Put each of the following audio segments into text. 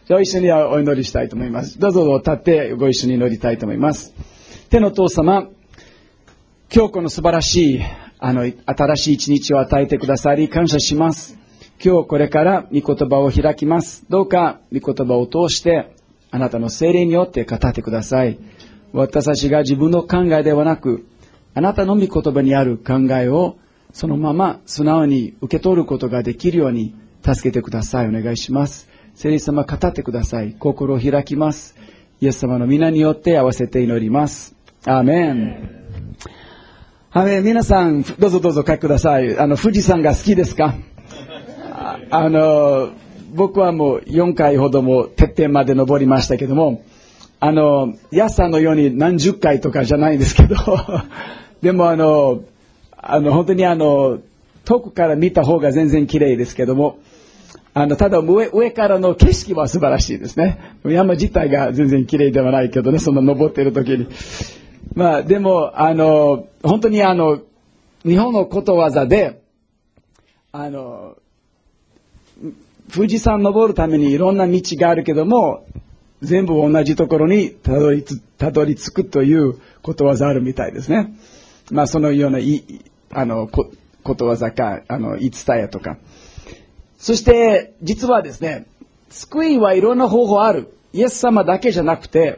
じゃあ一緒にお祈りしたいと思います。どうぞ立ってご一緒に祈りたいと思います。天の父様、今日この素晴らしい新しい一日を与えてくださり感謝します。今日これから御言葉を開きます。どうか御言葉を通してあなたの聖霊によって語ってください。私たちが自分の考えではなく、あなたの御言葉にある考えをそのまま素直に受け取ることができるように助けてください。お願いします。聖霊様語ってください。心を開きます。イエス様の皆によって合わせて祈ります。アーメン。アーメン。皆さんどうぞどうぞお書きください。富士山が好きですか？僕はもう4回ほどもてっぺんまで登りましたけども、ヤスさんのように何十回とかじゃないんですけどでも本当に遠くから見た方が全然綺麗ですけども、ただ上からの景色は素晴らしいですね。山自体が全然綺麗ではないけどね、その登っている時に。まあでも本当に日本のことわざで富士山登るためにいろんな道があるけども、全部同じところにたどり着くということわざあるみたいですね。まあそのようなことわざか言い伝えとか。そして実はですね、救いはいろんな方法ある。イエス様だけじゃなくて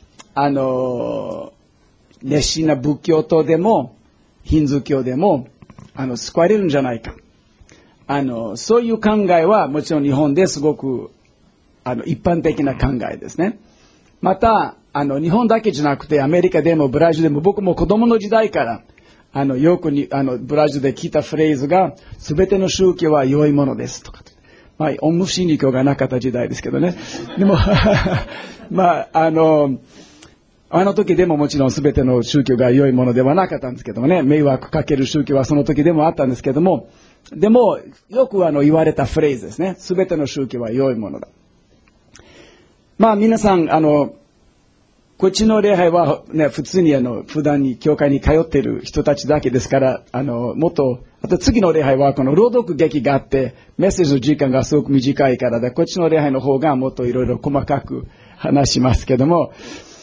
熱心な仏教徒でもヒンズー教でも救われるんじゃないか。そういう考えはもちろん日本ですごく一般的な考えですね。また日本だけじゃなくてアメリカでもブラジルでも、僕も子供の時代からよくブラジルで聞いたフレーズが、すべての宗教は良いものですとか、まあオウム真理教がなかった時代ですけどね。でもまああの時でももちろんすべての宗教が良いものではなかったんですけどもね、迷惑かける宗教はその時でもあったんですけども、でもよく言われたフレーズですね。すべての宗教は良いものだ。まあ皆さんこっちの礼拝はね、普通に普段に教会に通っている人たちだけですから、もっと、あと次の礼拝はこの朗読劇があって、メッセージの時間がすごく短いからで、こっちの礼拝の方がもっといろいろ細かく話しますけども、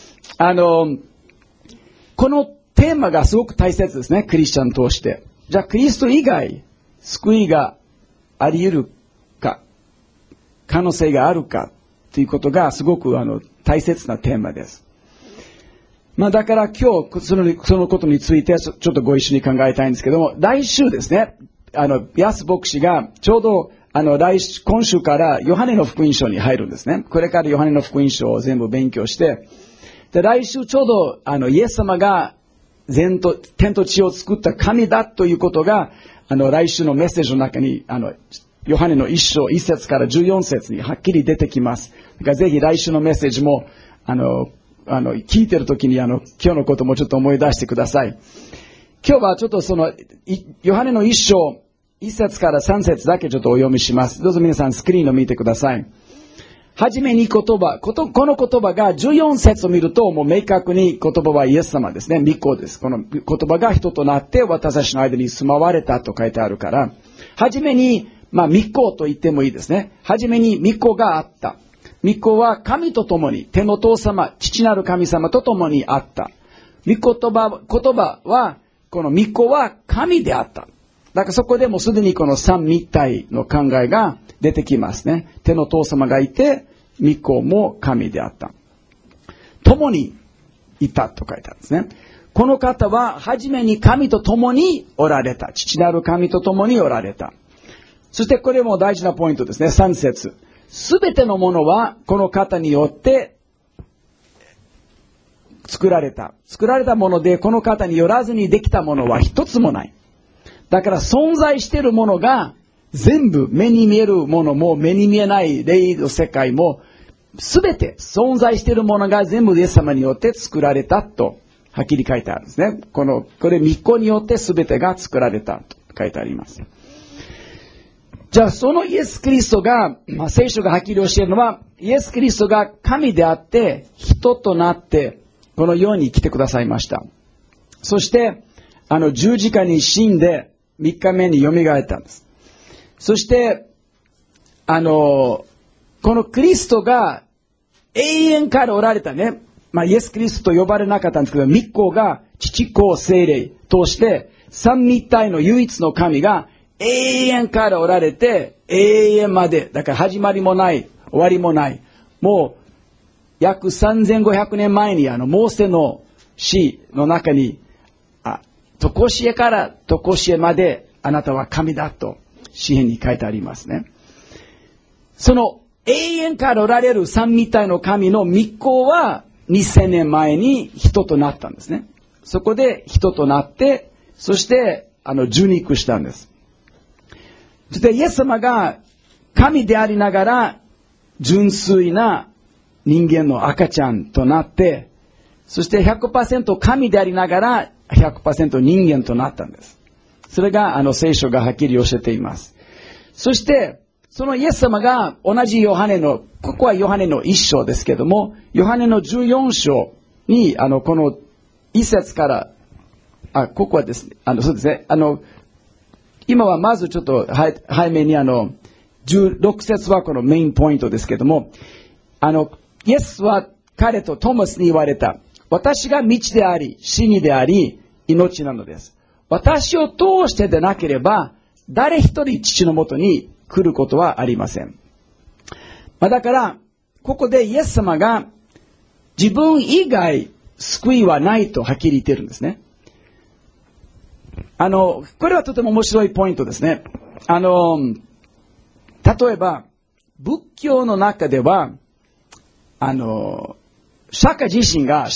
このテーマがすごく大切ですね、クリスチャン通して。じゃあキリスト以外、救いがあり得るか、可能性があるかということがすごく大切なテーマです。まあだから今日そのことについてちょっとご一緒に考えたいんですけども、来週ですね、ヤス牧師がちょうど今週からヨハネの福音書に入るんですね。これからヨハネの福音書を全部勉強して、で来週ちょうどイエス様が天と地を作った神だということが来週のメッセージの中にヨハネの1章1節から14節にはっきり出てきます。だからぜひ来週のメッセージも聞いてるときに今日のこともちょっと思い出してください。今日はちょっとヨハネの1章1節から3節だけちょっとお読みします。どうぞ皆さんスクリーンを見てください。はじめにこの言葉が14節を見るともう明確に言葉はイエス様ですね。御子です。この言葉が人となって私たちの間に住まわれたと書いてあるから、はじめに御子と言ってもいいですね。はじめに御子があった。御子は神と共に、天の父様、父なる神様と共にあった。言葉は、この御子は神であった。だからそこでもすでにこの三位一体の考えが出てきますね。天の父様がいて、御子も神であった。共にいたと書いてあるんですね。この方は、はじめに神と共におられた。父なる神と共におられた。そしてこれも大事なポイントですね。3節。すべてのものはこの方によって作られたもので、この方によらずにできたものは一つもない。だから存在しているものが全部、目に見えるものも目に見えない霊の世界もすべて存在しているものが全部イエス様によって作られたとはっきり書いてあるんですね。これ御子によってすべてが作られたと書いてあります。じゃあそのイエス・キリストが、聖書がはっきり教えるのは、イエス・キリストが神であって人となってこの世に来てくださいました。そして十字架に死んで3日目によみがえったんです。そしてこのクリストが永遠からおられたね。イエス・キリストと呼ばれなかったんですけど、御子が父子聖霊として三位一体の唯一の神が永遠からおられて永遠まで。だから始まりもない終わりもない。もう約3500年前にモーセの詩の中にとこしえからとこしえまであなたは神だと詩篇に書いてありますね。その永遠からおられる三位一体の神の御子は2000年前に人となったんですね。そこで人となって、そして受肉したんです。そしてイエス様が神でありながら純粋な人間の赤ちゃんとなって、そして 100% 神でありながら 100% 人間となったんです。それが聖書がはっきり教えています。そしてそのイエス様が同じヨハネの、ここはヨハネの1章ですけども、ヨハネの14章にこの1節からここはですね、そうですね、今はまずちょっと早めに16節はこのメインポイントですけども、イエスは彼とトマスに言われた。私が道であり、真理であり、命なのです。私を通してでなければ、誰一人父のもとに来ることはありません。だから、ここでイエス様が自分以外救いはないとはっきり言ってるんですね。これはとても面白いポイントですね。例えば、仏教の中では、釈迦自身が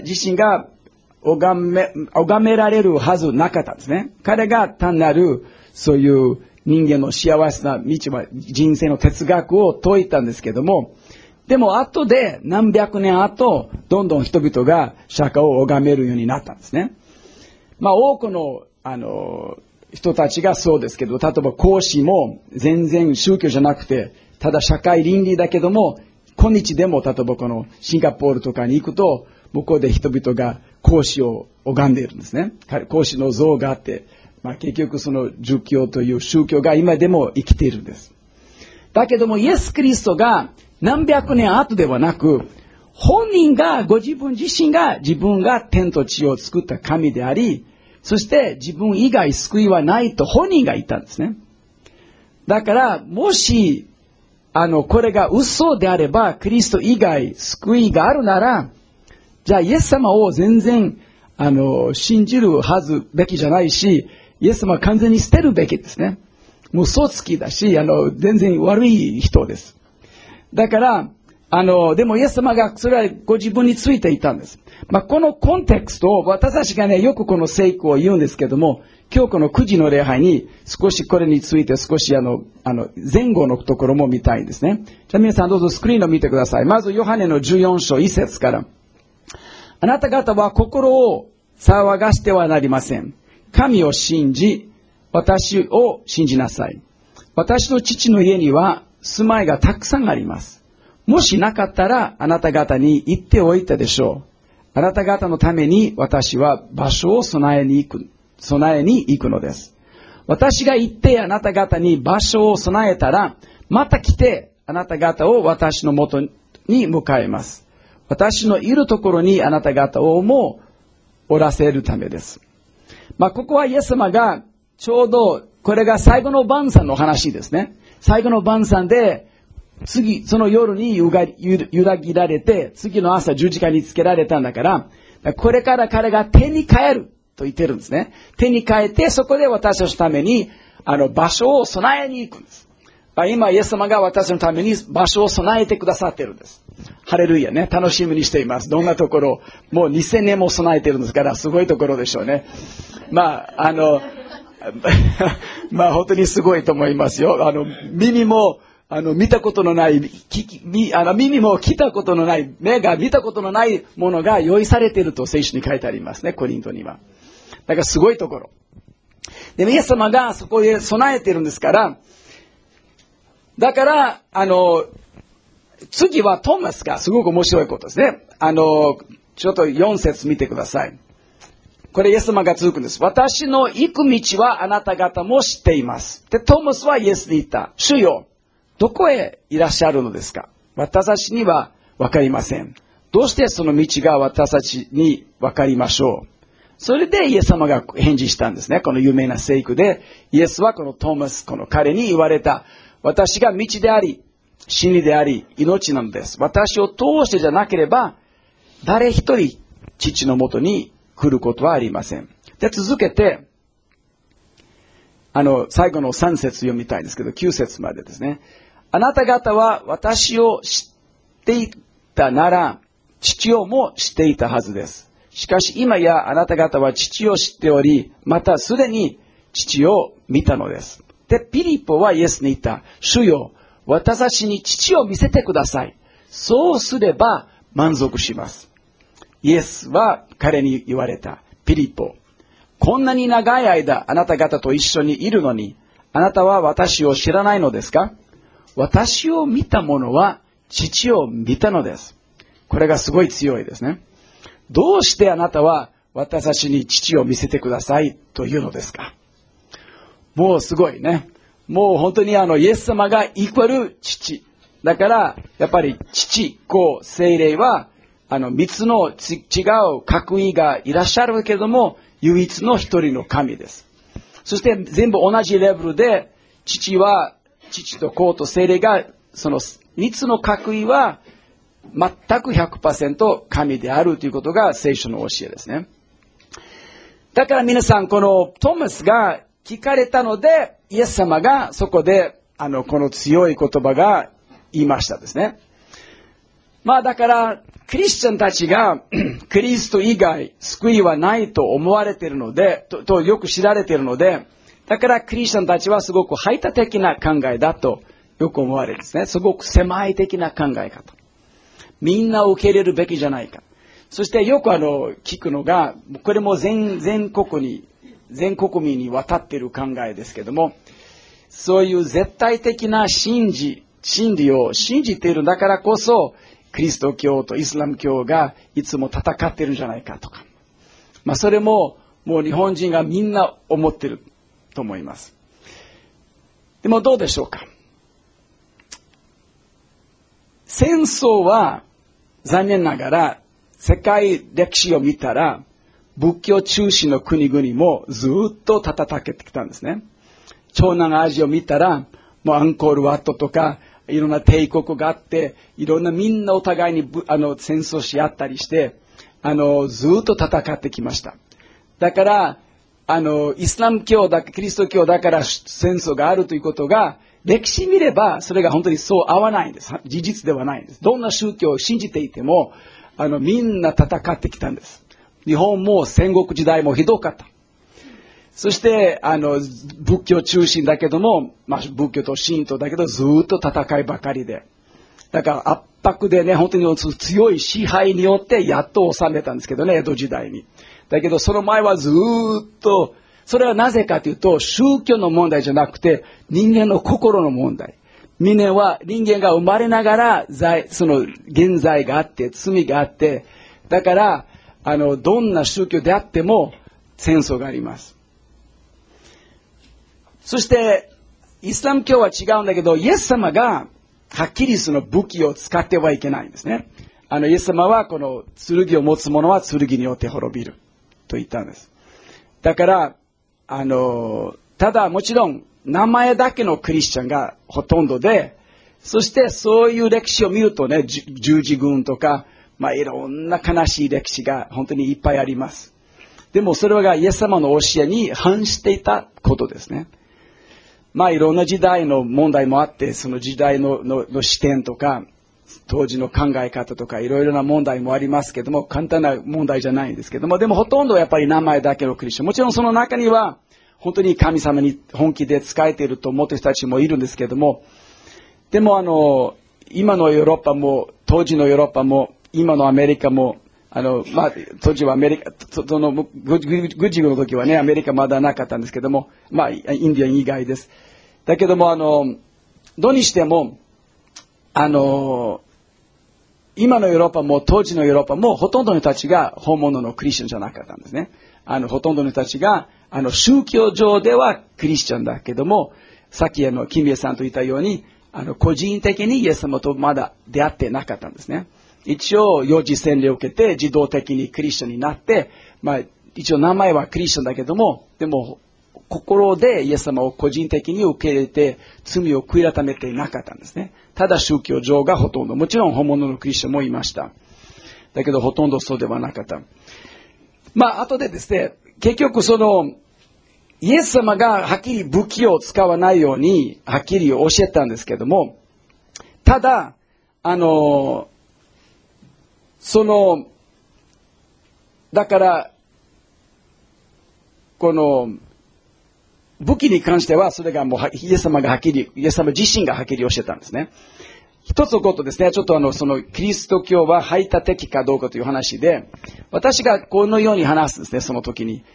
拝められるはずなかったんですね。彼が単なる、そういう人間の幸せな道は、人生の哲学を説いたんですけども、でも後で何百年後、どんどん人々が釈迦を拝めるようになったんですね。多くの、人たちがそうですけど、例えば孔子も全然宗教じゃなくて、ただ社会倫理だけども、今日でも例えばこのシンガポールとかに行くと、向こうで人々が孔子を拝んでいるんですね。孔子の像があって、結局その儒教という宗教が今でも生きているんです。だけどもイエス・キリストが何百年後ではなく、本人がご自分自身が自分が天と地を作った神であり、そして自分以外救いはないと本人が言ったんですね。だからもしこれが嘘であれば、キリスト以外救いがあるなら、じゃあイエス様を全然信じるはずべきじゃないし、イエス様は完全に捨てるべきですね。もう嘘つきだし、全然悪い人です。だから、でもイエス様がそれはご自分についていたんです。このコンテクストを私たちがね、よくこの聖句を言うんですけども、今日この9時の礼拝に少しこれについて少し前後のところも見たいんですね。じゃあ皆さんどうぞスクリーンを見てください。まずヨハネの14章1節から。あなた方は心を騒がしてはなりません。神を信じ、私を信じなさい。私の父の家には住まいがたくさんあります。もしなかったらあなた方に言っておいたでしょう。あなた方のために私は場所を備えに行くのです。私が行ってあなた方に場所を備えたら、また来てあなた方を私のもとに迎えます。私のいるところにあなた方をもおらせるためです。ここはイエス様がちょうどこれが最後の晩餐の話ですね。最後の晩餐でその夜に揺らぎられて、次の朝十字架につけられたんだから、これから彼が天に帰ると言ってるんですね。天に帰って、そこで私たちのために、場所を備えに行くんです。今、イエス様が私のために場所を備えてくださってるんです。ハレルヤね。楽しみにしています。どんなところ、もう2000年も備えてるんですから、すごいところでしょうね。本当にすごいと思いますよ。耳も、見たことのない、耳も聞いたことのない、目が見たことのないものが用意されていると聖書に書いてありますね、コリントには。だからすごいところ。で、イエス様がそこへ備えているんですから、だから、次はトマスがすごく面白いことですね。ちょっと4節見てください。これイエス様が続くんです。私の行く道はあなた方も知っています。で、トマスはイエスに言った。主よ、 どこへいらっしゃるのですか？私たちにはわかりません。どうしてその道が私たちにわかりましょう？それでイエス様が返事したんですね。この有名な聖句で、イエスはこのトーマス、この彼に言われた。私が道であり、真理であり、命なのです。私を通してじゃなければ、誰一人父のもとに来ることはありません。で、続けて、最後の3節読みたいんですけど、9節までですね。あなた方は私を知っていたなら、父をも知っていたはずです。しかし今やあなた方は父を知っており、またすでに父を見たのです。で、ピリポはイエスに言った。主よ、私たちに父を見せてください。そうすれば満足します。イエスは彼に言われた。ピリポ、こんなに長い間あなた方と一緒にいるのに、あなたは私を知らないのですか？私を見た者は父を見たのです。これがすごい強いですね。どうしてあなたは私たちに父を見せてくださいというのですか？もうすごいね。もう本当にイエス様がイコール父。だから、やっぱり父、子、聖霊は、三つの違う各位がいらっしゃるけれども、唯一の一人の神です。そして全部同じレベルで、父と子と聖霊が、その三つの各位は、全く 100% 神であるということが聖書の教えですね。だから皆さん、このトマスが聞かれたので、イエス様がそこで、この強い言葉が言いましたですね。まあだから、クリスチャンたちがクリスト以外救いはないと思われているので、とよく知られているので、だからクリスチャンたちはすごく排他的な考えだとよく思われるんですね。すごく狭い的な考え方。みんなを受け入れるべきじゃないか。そしてよく聞くのが、これも全国民に渡っている考えですけども、そういう絶対的な真理を信じているんだからこそ、キリスト教とイスラム教がいつも戦っているんじゃないかとか。まあそれももう日本人がみんな思っていると思います。でもどうでしょうか。戦争は残念ながら世界歴史を見たら仏教中心の国々もずっと戦ってきたんですね。東南アジアを見たらもうアンコールワットとかいろんな帝国があって、いろんなみんなお互いに戦争し合ったりして、ずっと戦ってきました。だから、イスラム教キリスト教だから戦争があるということが、歴史見れば、それが本当にそう合わないんです。事実ではないんです。どんな宗教を信じていても、みんな戦ってきたんです。日本も戦国時代もひどかった。そして、仏教中心だけども、まあ、仏教と神道だけど、ずっと戦いばかりで。だから圧迫でね、本当に強い支配によってやっと収めたんですけどね、江戸時代に。だけど、その前はずっと、それはなぜかというと、宗教の問題じゃなくて、人間の心の問題。人間が生まれながら、その現在があって、罪があって、だから、どんな宗教であっても、戦争があります。そして、イスラム教は違うんだけど、イエス様が、はっきりその武器を使ってはいけないんですね。イエス様は、この剣を持つ者は剣によって滅びる。と言ったんです。だから、ただもちろん、名前だけのクリスチャンがほとんどで、そしてそういう歴史を見るとね、十字軍とか、まあいろんな悲しい歴史が本当にいっぱいあります。でもそれがイエス様の教えに反していたことですね。まあいろんな時代の問題もあって、その時代の視点とか、当時の考え方とかいろいろな問題もありますけども、簡単な問題じゃないんですけども、でもほとんどやっぱり名前だけのクリスチャン。もちろんその中には、本当に神様に本気で仕えていると思っている人たちもいるんですけども、でも今のヨーロッパも、当時のヨーロッパも、今のアメリカも、まあ、当時はアメリカ、グジの時はね、アメリカまだなかったんですけども、まあ、インディアン以外です。だけども、どうにしても、今のヨーロッパも、当時のヨーロッパも、ほとんどの人たちが本物のクリスチャンじゃなかったんですね。ほとんどの人たちが、宗教上ではクリスチャンだけども、さっきキミエさんと言ったように、 個人的にイエス様とまだ出会ってなかったんですね。一応、幼児洗礼を受けて、自動的にクリスチャンになって、一応名前はクリスチャンだけども、でも、心でイエス様を個人的に受け入れて、罪を悔い改めていなかったんですね。ただ宗教上がほとんど、もちろん本物のクリスチャンもいました。だけど、ほとんどそうではなかった。後でですね、結局イエス様がはっきり武器を使わないように、はっきり教えたんですけども、ただ、だから、この、武器に関しては、それがもう、イエス様自身がはっきり教えたんですね。一つのことですね、ちょっとキリスト教は排他的かどうかという話で、私がこのように話すんですね、その時に。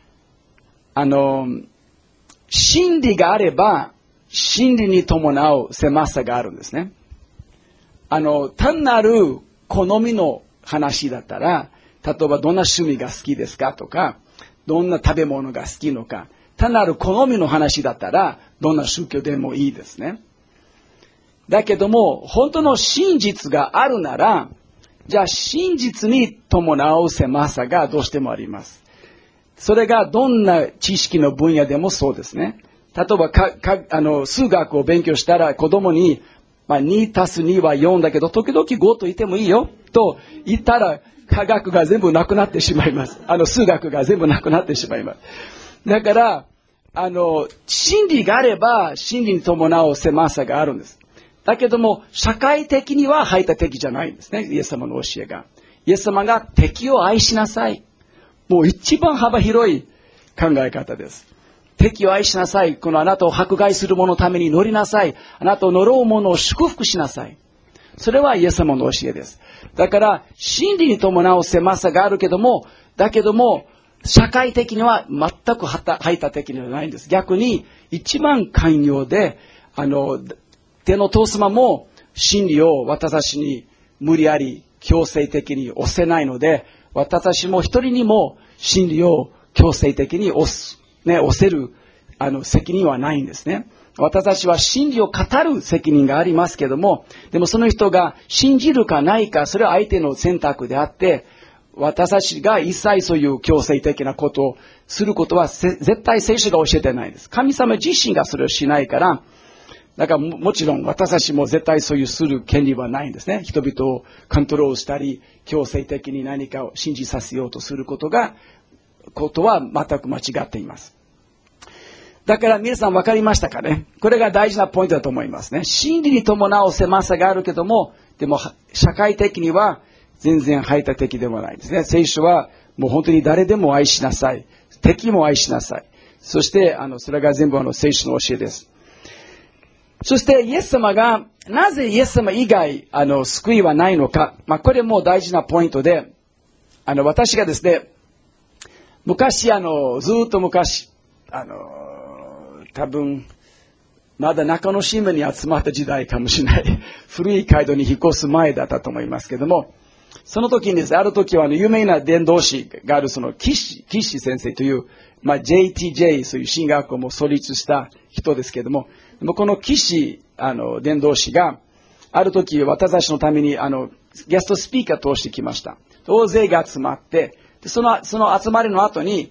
真理があれば、真理に伴う狭さがあるんですね。単なる好みの話だったら、例えばどんな趣味が好きですかとか、どんな食べ物が好きのか、単なる好みの話だったら、どんな宗教でもいいですね。だけども、本当の真実があるなら、じゃあ真実に伴う狭さがどうしてもあります。それがどんな知識の分野でもそうですね。例えば数学を勉強したら子供に、2たす2は4だけど、時々5と言ってもいいよ、と言ったら、科学が全部なくなってしまいます。数学が全部なくなってしまいます。だから、真理があれば、真理に伴う狭さがあるんです。だけども、社会的には排他的じゃないんですね、イエス様の教えが。イエス様が敵を愛しなさい。もう一番幅広い考え方です。敵を愛しなさい。あなたを迫害する者のために乗りなさい。あなたを呪う者を祝福しなさい。それはイエス様の教えです。だから、真理に伴う狭さがあるけども、だけども、社会的には全く排他的ではないんです。逆に、一番寛容で、天の父様も真理を私たちに無理やり強制的に押せないので、私たちも一人にも真理を強制的に押せる責任はないんですね。私たちは真理を語る責任がありますけども、でもその人が信じるかないか、それは相手の選択であって、私たちが一切そういう強制的なことをすることは絶対聖書が教えてないです。神様自身がそれをしないから、だからもちろん私たちも絶対そういうする権利はないんですね。人々をコントロールしたり、強制的に何かを信じさせようとすることは全く間違っています。だから皆さん分かりましたかね。これが大事なポイントだと思いますね。真理に伴う狭さがあるけども、でも社会的には全然排他的でもないですね。聖書はもう本当に誰でも愛しなさい。敵も愛しなさい。そしてそれが全部聖書の教えです。そしてイエス様がなぜイエス様以外救いはないのか。これも大事なポイントで、私がですね、昔ずっと昔多分まだ中野新聞に集まった時代かもしれない。古い街道に引っ越す前だったと思いますけども、その時にですね、ある時は有名な伝道師がある岸先生という、JTJ、そういう進学校も創立した人ですけども、この岸伝道師がある時私たちのためにゲストスピーカー通してきました。大勢が集まって、でその集まりの後に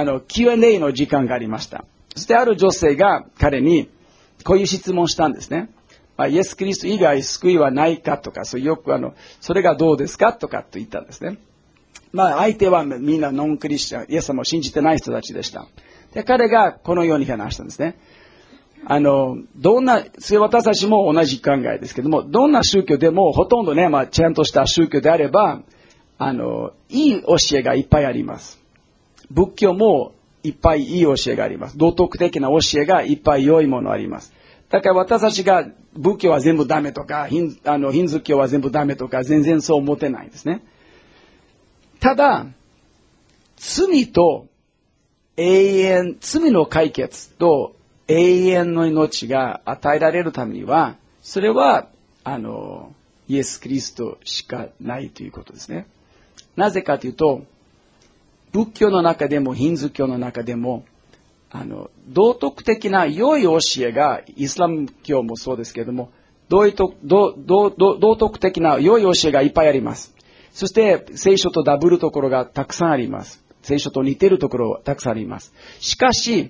Q&A の時間がありました。そしてある女性が彼にこういう質問したんですね。イエス・キリスト以外救いはないかとか、よくそれがどうですかとかと言ったんですね。相手はみんなノンクリスチャン、イエス様を信じてない人たちでした。で、彼がこのように話したんですね。私たちも同じ考えですけども、どんな宗教でもほとんどね、ちゃんとした宗教であれば、いい教えがいっぱいあります。仏教もいっぱいいい教えがあります。道徳的な教えがいっぱい良いものあります。だから私たちが仏教は全部ダメとか、ヒンズー教は全部ダメとか、全然そう思ってないんですね。ただ、罪の解決と永遠の命が与えられるためには、それは、イエス・キリストしかないということですね。なぜかというと、仏教の中でもヒンズー教の中でも、 道徳的な良い教えが、イスラム教もそうですけれども、道徳的な良い教えがいっぱいあります。そして、聖書とダブるところがたくさんあります。聖書と似ているところがたくさんあります。しかし、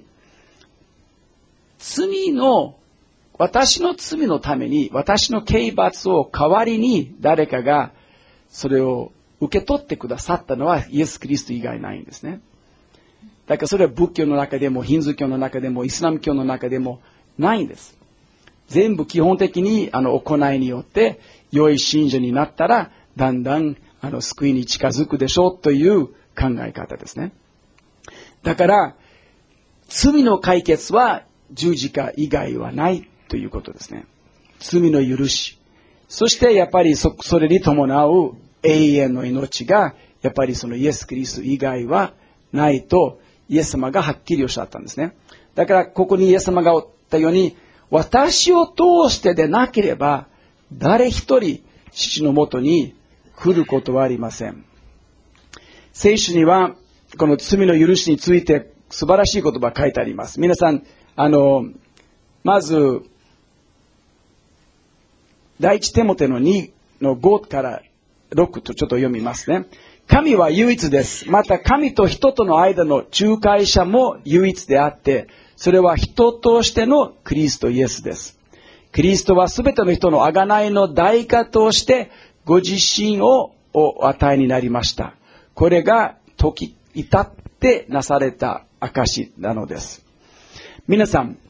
私の罪のために、私の刑罰を代わりに誰かがそれを受け取ってくださったのはイエス・キリスト以外ないんですね。だからそれは仏教の中でも、ヒンズー教の中でも、イスラム教の中でもないんです。全部基本的に行いによって良い信者になったらだんだん救いに近づくでしょうという考え方ですね。だから罪の解決は十字架以外はないということですね。罪の許し、そしてやっぱりそれに伴う永遠の命がやっぱりそのイエス・キリスト以外はないとイエス様がはっきりおっしゃったんですね。だからここにイエス様が言ったように、私を通してでなければ誰一人父のもとに来ることはありません。聖書にはこの罪の許しについて素晴らしい言葉が書いてあります。皆さんまず第一テモテの2の5から6とちょっと読みますね。神は唯一です。また神と人との間の仲介者も唯一であって、それは人としてのキリストイエスです。キリストはすべての人の贖いの代価としてご自身をお与えになりました。これが時至ってなされた証なのです。皆さん、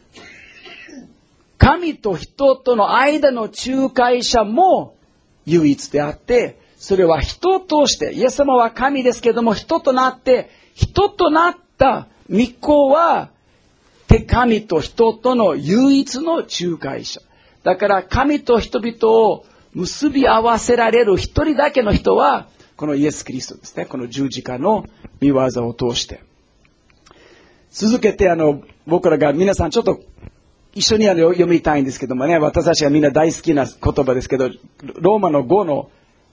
神と人との間の仲介者も唯一であって、それは人として、イエス様は神ですけれども人となって、人となった御子は神と人との唯一の仲介者。だから神と人々を結び合わせられる一人だけの人はこのイエス・キリストですね。この十字架の御業を通して。続けて僕らが皆さんちょっと一緒に読みたいんですけどもね、私たちがみんな大好きな言葉ですけど、ローマの5の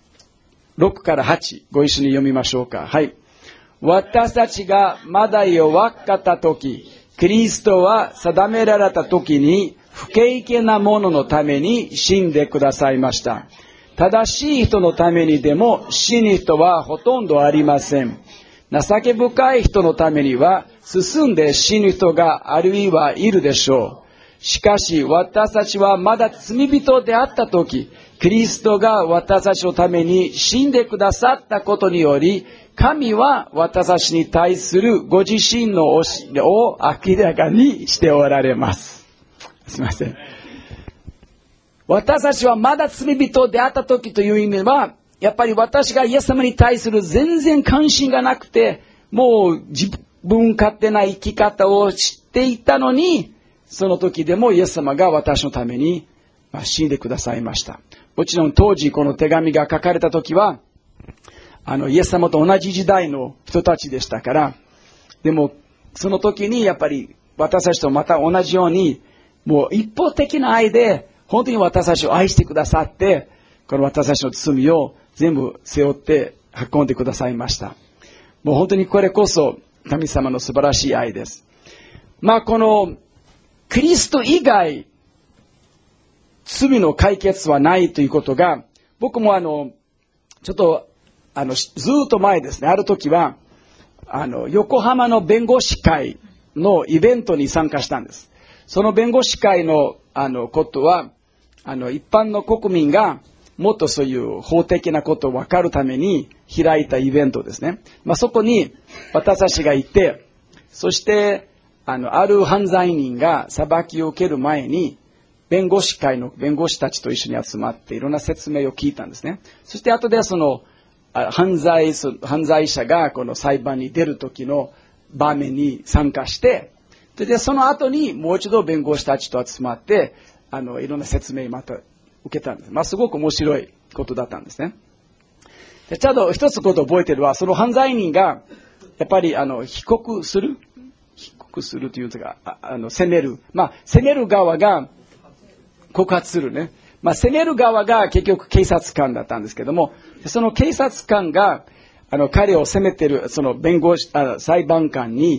6から8、ご一緒に読みましょうか。はい。私たちがまだ弱かったとき、キリストは定められたときに不敬虔な者のために死んでくださいました。正しい人のためにでも死ぬ人はほとんどありません。情け深い人のためには進んで死ぬ人があるいはいるでしょう。しかし私たちはまだ罪人であったとき、キリストが私たちのために死んでくださったことにより、神は私たちに対するご自身の教えを明らかにしておられます。すみません。私たちはまだ罪人であったときという意味は、やっぱり私がイエス様に対する全然関心がなくて、もう自分勝手な生き方を知っていたのに、その時でもイエス様が私のために死んでくださいました。もちろん当時この手紙が書かれた時は、イエス様と同じ時代の人たちでしたから、でもその時にやっぱり私たちとまた同じように、もう一方的な愛で本当に私たちを愛してくださって、この私たちの罪を全部背負って運んでくださいました。もう本当にこれこそ神様の素晴らしい愛です。このキリスト以外罪の解決はないということが、僕もちょっとずっと前ですね、ある時は横浜の弁護士会のイベントに参加したんです。その弁護士会のことは一般の国民がもっとそういう法的なことを分かるために開いたイベントですね。そこに私たちがいて、そしてある犯罪人が裁きを受ける前に弁護士会の弁護士たちと一緒に集まっていろんな説明を聞いたんですね。そして後でその犯罪者がこの裁判に出る時の場面に参加して、でその後にもう一度弁護士たちと集まっていろんな説明また受けたんです。すごく面白いことだったんですね。でちゃんと一つことを覚えているのは、その犯罪人がやっぱり被告するというか責める、責める側が告発するね。責める側が結局警察官だったんですけども、その警察官が彼を責めているその裁判官に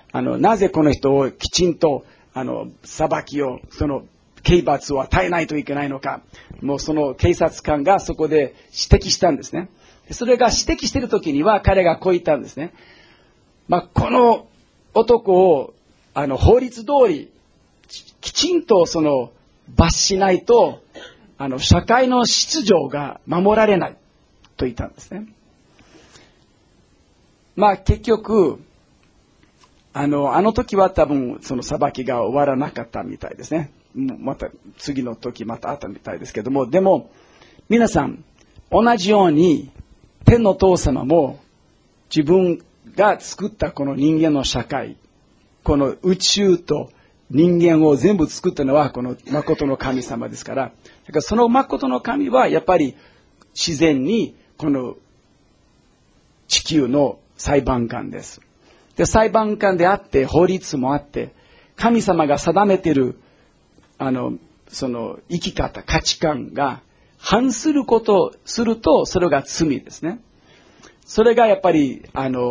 なぜこの人をきちんと、裁きを、刑罰を与えないといけないのか。もうその警察官がそこで指摘したんですね。それが指摘しているときには彼がこう言ったんですね。この男を、法律通り、きちんと罰しないと、社会の秩序が守られないと言ったんですね。結局、あの時は多分その裁きが終わらなかったみたいですね。また次の時またあったみたいですけども、でも皆さん同じように天の父様も自分が作ったこの人間の社会、この宇宙と人間を全部作ったのはこの誠の神様ですから、だからその誠の神はやっぱり自然にこの地球の裁判官です。で、裁判官であって法律もあって、神様が定めているその生き方、価値観が反することをすると、それが罪ですね。それがやっぱり、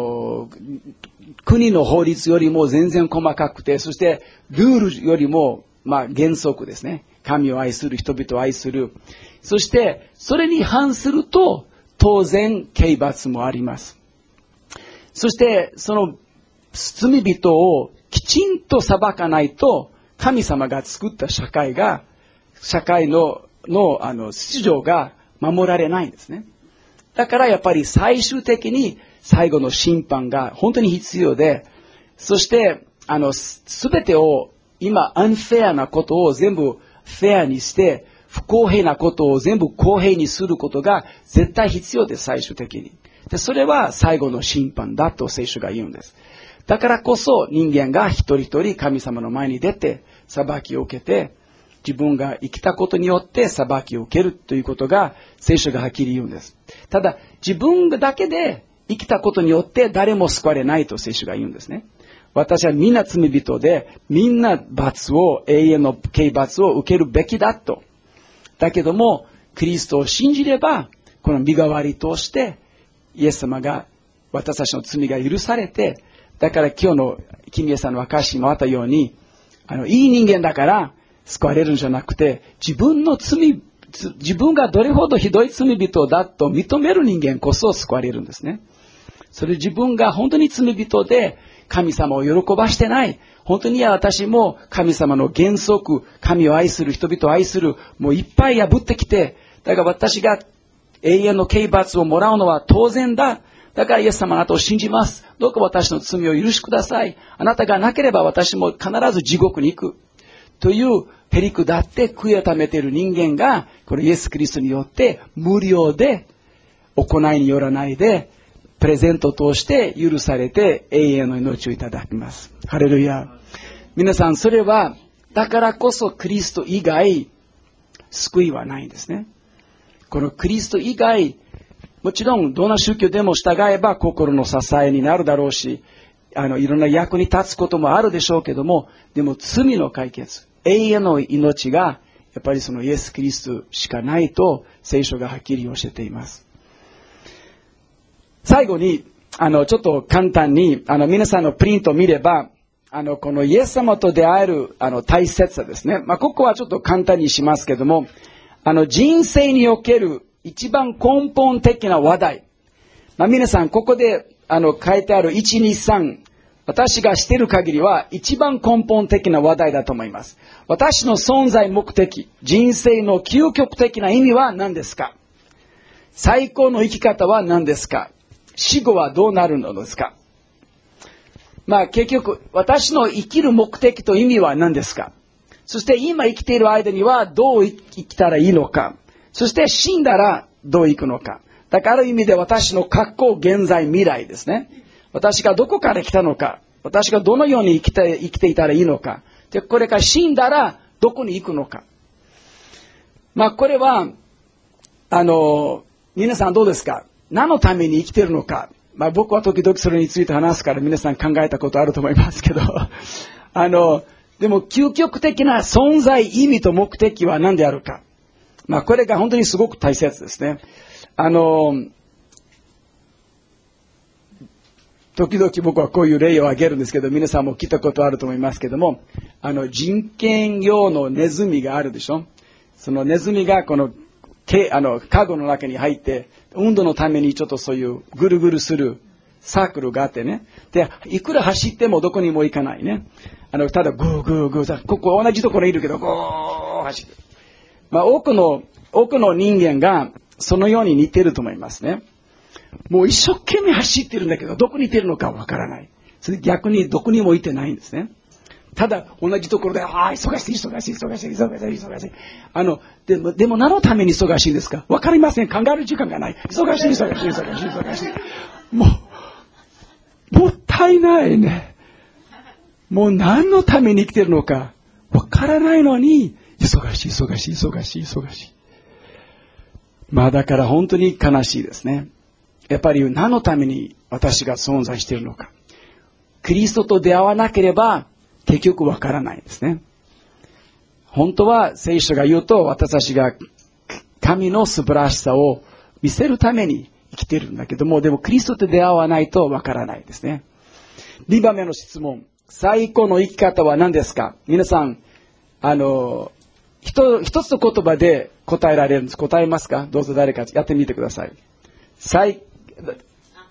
国の法律よりも全然細かくて、そしてルールよりも、原則ですね。神を愛する、人々を愛する。そして、それに反すると、当然、刑罰もあります。そして、その罪人をきちんと裁かないと、神様が作った社会の秩序が守られないんですね。だからやっぱり最終的に最後の審判が本当に必要で、そしてすべてを今アンフェアなことを全部フェアにして、不公平なことを全部公平にすることが絶対必要です、最終的に。で、それは最後の審判だと聖書が言うんです。だからこそ人間が一人一人神様の前に出て裁きを受けて、自分が生きたことによって裁きを受けるということが聖書がはっきり言うんです。ただ自分だけで生きたことによって誰も救われないと聖書が言うんですね。私はみんな罪人で、みんな永遠の刑罰を受けるべきだと。だけどもキリストを信じれば、この身代わりとしてイエス様が私たちの罪が許されて、だから今日のキミエさんの証にもあったように、いい人間だから救われるんじゃなくて、自分がどれほどひどい罪人だと認める人間こそ救われるんですね。それ自分が本当に罪人で神様を喜ばしてない。本当に私も神様の原則、神を愛する、人々を愛する、もういっぱい破ってきて、だから私が永遠の刑罰をもらうのは当然だ。だからイエス様あなたを信じます。どうか私の罪を許しください。あなたがなければ私も必ず地獄に行く。というへりくだって悔い改めている人間が、これイエス・キリストによって無料で行いによらないでプレゼントとして許されて永遠の命をいただきます。ハレルヤ。皆さん、それはだからこそキリスト以外救いはないんですね。このキリスト以外、もちろんどんな宗教でも従えば心の支えになるだろうし、いろんな役に立つこともあるでしょうけども、でも罪の解決、永遠の命がやっぱりそのイエス・キリストしかないと聖書がはっきり教えています。最後にちょっと簡単に皆さんのプリントを見れば、このイエス様と出会える大切さですね。ここはちょっと簡単にしますけども、人生における一番根本的な話題。皆さんここで書いてある1、2、3、私がしている限りは一番根本的な話題だと思います。私の存在目的、人生の究極的な意味は何ですか？最高の生き方は何ですか？死後はどうなるのですか？結局私の生きる目的と意味は何ですか？そして今生きている間にはどう生きたらいいのか？そして死んだらどう生くのか？だからある意味で私の過去、現在、未来ですね。私がどこから来たのか、私がどのように生きていたらいいのか、でこれから死んだらどこに行くのか。これは皆さんどうですか？何のために生きているのか。僕は時々それについて話すから皆さん考えたことあると思いますけどでも究極的な存在意味と目的は何であるか。これが本当にすごく大切ですね。 時々僕はこういう例を挙げるんですけど、皆さんも聞いたことあると思いますけども、人権用のネズミがあるでしょ。そのネズミがこのカゴの中に入って、運動のためにちょっとそういうぐるぐるするサークルがあってね。で、いくら走ってもどこにも行かないね。ただグーグーグー、ここ同じところにいるけど、ゴー走る。多くの人間がそのように似てると思いますね。もう一生懸命走ってるんだけど、どこにいてるのかわからない。それ逆にどこにもいてないんですね。ただ、同じところで、忙しい。でも何のために忙しいんですか？わかりません。考える時間がない。忙しい。もったいないね。もう何のために生きてるのかわからないのに、忙しい。だから本当に悲しいですね。やっぱり何のために私が存在しているのか。キリストと出会わなければ結局わからないですね。本当は聖書が言うと私たちが神の素晴らしさを見せるために生きているんだけども、でもキリストと出会わないとわからないですね。2番目の質問。最高の生き方は何ですか？皆さん、一つの言葉で答えられるんです。答えますか？どうぞ誰かやってみてください。神の栄光を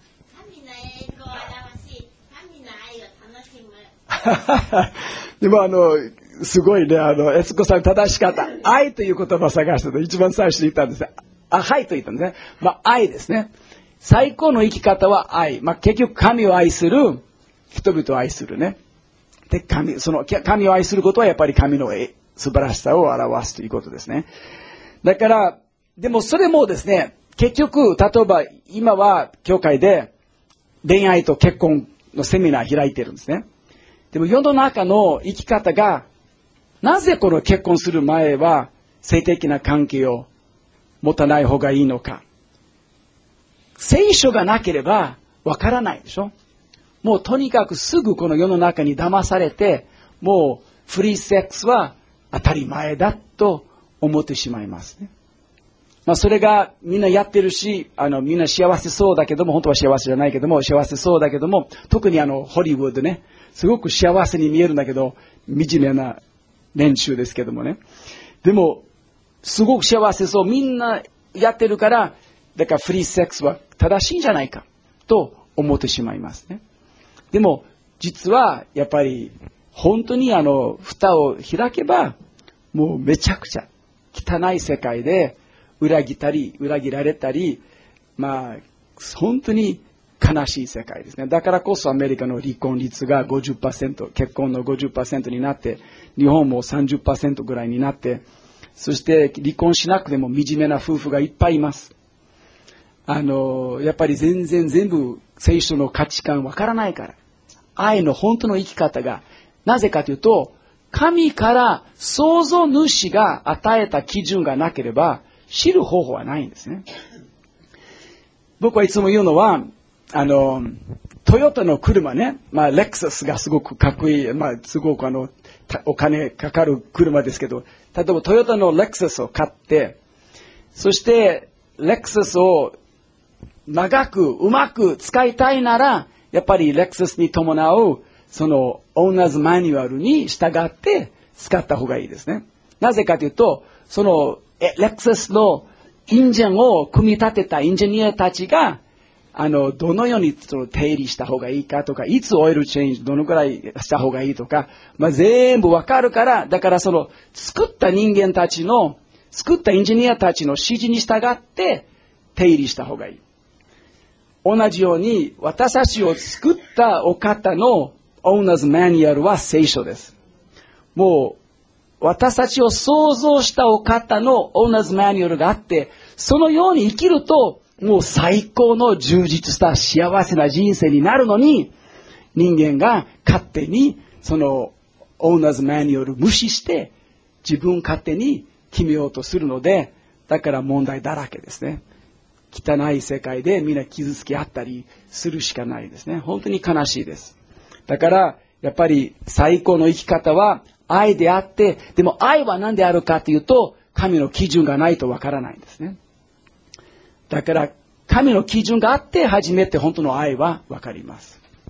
表し、神の愛を楽しむ。でもすごいね、エスコさん正しかった。愛という言葉を探してた。一番最初に言ったんです。はいと言ったんですね。愛ですね。最高の生き方は愛。結局神を愛する、人々を愛するね。で、神を愛することはやっぱり神の素晴らしさを表すということですね。だから、でもそれもですね、結局、例えば今は教会で恋愛と結婚のセミナー開いてるんですね。でも世の中の生き方が、なぜこの結婚する前は性的な関係を持たない方がいいのか。聖書がなければわからないでしょ。もうとにかくすぐこの世の中に騙されて、もうフリーセックスは当たり前だと思ってしまいますね。それがみんなやってるし、みんな幸せそうだけども、本当は幸せじゃないけども、幸せそうだけども、特にホリウッドね、すごく幸せに見えるんだけど、惨めな連中ですけどもね。でも、すごく幸せそう、みんなやってるから、だからフリーセックスは正しいんじゃないか、と思ってしまいますね。でも、実は、やっぱり、本当に蓋を開けば、もうめちゃくちゃ汚い世界で、裏切られたり、本当に悲しい世界ですね。だからこそアメリカの離婚率が 50%、結婚の 50% になって、日本も 30% ぐらいになって、そして離婚しなくても惨めな夫婦がいっぱいいます。やっぱり全部聖書の価値観わからないから。愛の本当の生き方が、なぜかというと、神から創造主が与えた基準がなければ、知る方法はないんですね。僕はいつも言うのは、トヨタの車ね、レクサスがすごくかっこいい、すごくお金かかる車ですけど、例えばトヨタのレクサスを買って、そしてレクサスを長くうまく使いたいなら、やっぱりレクサスに伴うそのオーナーズマニュアルに従って使った方がいいですね。なぜかというと、そのレクサスのエンジンを組み立てたエンジニアたちが、どのようにその手入れした方がいいかとか、いつオイルチェンジどのくらいした方がいいとか、全部わかるから、だからその作った人間たちの、作ったエンジニアたちの指示に従って手入れした方がいい。同じように、私たちを作ったお方のオーナーズマニュアルは聖書です。もう、私たちを創造したお方のオーナーズマニュアルがあって、そのように生きると、もう最高の充実した幸せな人生になるのに、人間が勝手にそのオーナーズマニュアル無視して、自分勝手に決めようとするので、だから問題だらけですね。汚い世界でみんな傷つき合ったりするしかないですね。本当に悲しいです。だから、やっぱり最高の生き方は、愛であって、でも愛は何であるかというと、神の基準がないとわからないんですね。だから、神の基準があって初めて本当の愛はわかります。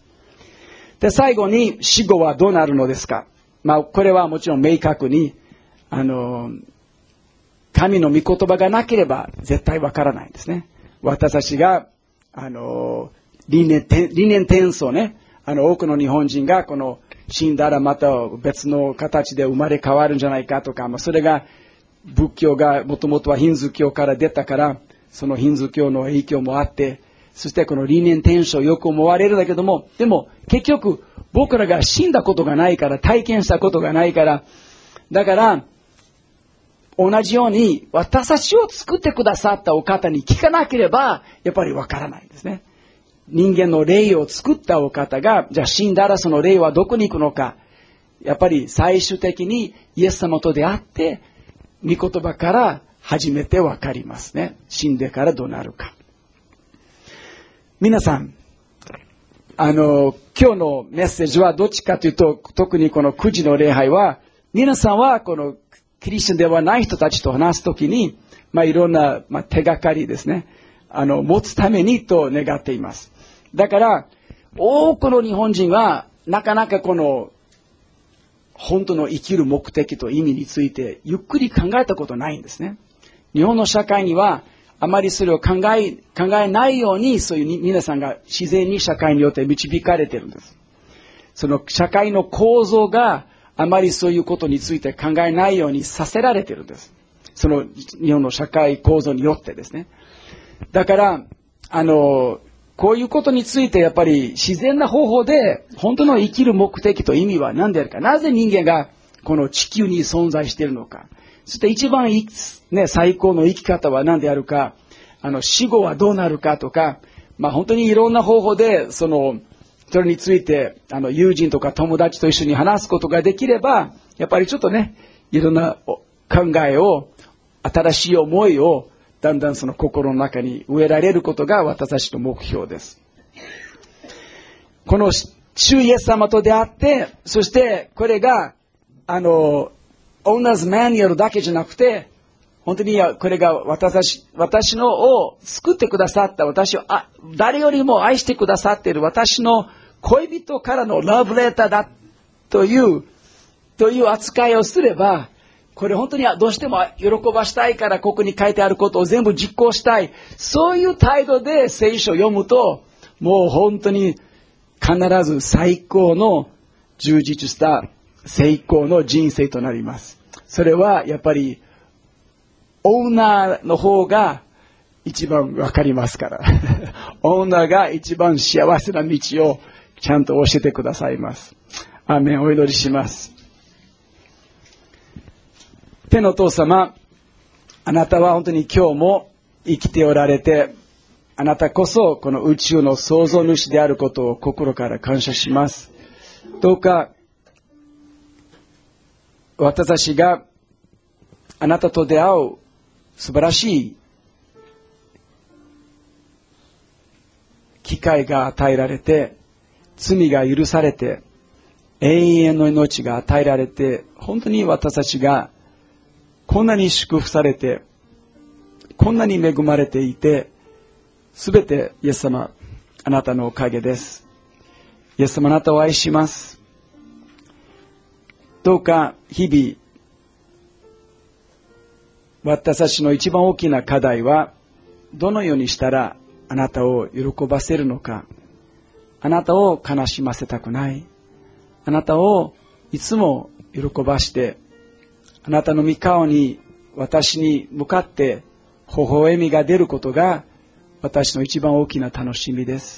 で、最後に死後はどうなるのですか。これはもちろん明確に、神の御言葉がなければ絶対わからないんですね。私たちが、輪廻転生ね、多くの日本人がこの死んだらまた別の形で生まれ変わるんじゃないかとか、それが仏教がもともとはヒンズー教から出たから、そのヒンズー教の影響もあって、そしてこの輪廻転生よく思われるんだけども、でも結局僕らが死んだことがないから、体験したことがないから、だから同じように私たちを作ってくださったお方に聞かなければやっぱりわからないんですね。人間の霊を作ったお方が、じゃあ死んだらその霊はどこに行くのか。やっぱり最終的にイエス様と出会って、御言葉から初めてわかりますね。死んでからどうなるか。皆さん、今日のメッセージはどっちかというと、特にこの9時の礼拝は、皆さんはこのクリスチャンではない人たちと話すときに、いろんな、手がかりですね。持つためにと願っています。だから、多くの日本人は、なかなかこの、本当の生きる目的と意味について、ゆっくり考えたことないんですね。日本の社会には、あまりそれを考えないように、そういう皆さんが自然に社会によって導かれているんです。その社会の構造があまりそういうことについて考えないようにさせられているんです。その日本の社会構造によってですね。だから、こういうことについてやっぱり自然な方法で本当の生きる目的と意味は何であるか。なぜ人間がこの地球に存在しているのか。そして一番最高の生き方は何であるか。死後はどうなるかとか。本当にいろんな方法でそれについて友人とか友達と一緒に話すことができれば、やっぱりちょっとね、いろんな考えを、新しい思いをだんだんその心の中に植えられることが私たちの目標です。この主イエス様と出会って、そしてこれがオーナーズマニュアルだけじゃなくて、本当にこれが私のを救ってくださった、私を誰よりも愛してくださっている私の恋人からのラブレターだという扱いをすれば、これ本当にどうしても喜ばしたいからここに書いてあることを全部実行したい。そういう態度で聖書を読むと、もう本当に必ず最高の充実した成功の人生となります。それはやっぱりオーナーの方が一番わかりますから。オーナーが一番幸せな道をちゃんと教えてくださいます。アーメン。お祈りします。天のお父様、あなたは本当に今日も生きておられて、あなたこそこの宇宙の創造主であることを心から感謝します。どうか私たちがあなたと出会う素晴らしい機会が与えられて、罪が許されて、永遠の命が与えられて、本当に私たちがこんなに祝福されて、こんなに恵まれていて、すべてイエス様、あなたのおかげです。イエス様、あなたを愛します。どうか日々、私たちの一番大きな課題は、どのようにしたらあなたを喜ばせるのか。あなたを悲しませたくない。あなたをいつも喜ばして、あなたの御顔に私に向かって微笑みが出ることが私の一番大きな楽しみです。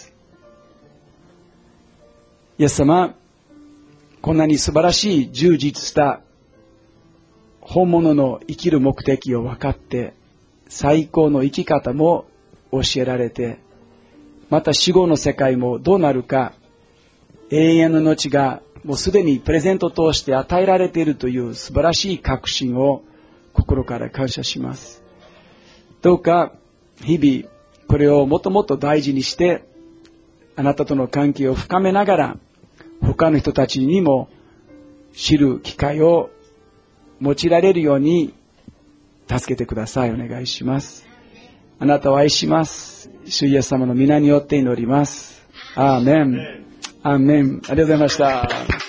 イエス様、こんなに素晴らしい充実した本物の生きる目的を分かって、最高の生き方も教えられて、また死後の世界もどうなるか、永遠の命がもうすでにプレゼントとして与えられているという素晴らしい確信を心から感謝します。どうか日々これをもっともっと大事にして、あなたとの関係を深めながら、他の人たちにも知る機会を用いられるように助けてください。お願いします。あなたを愛します。主イエス様の皆によって祈ります。アーメン。 アーメン。ありがとうございました。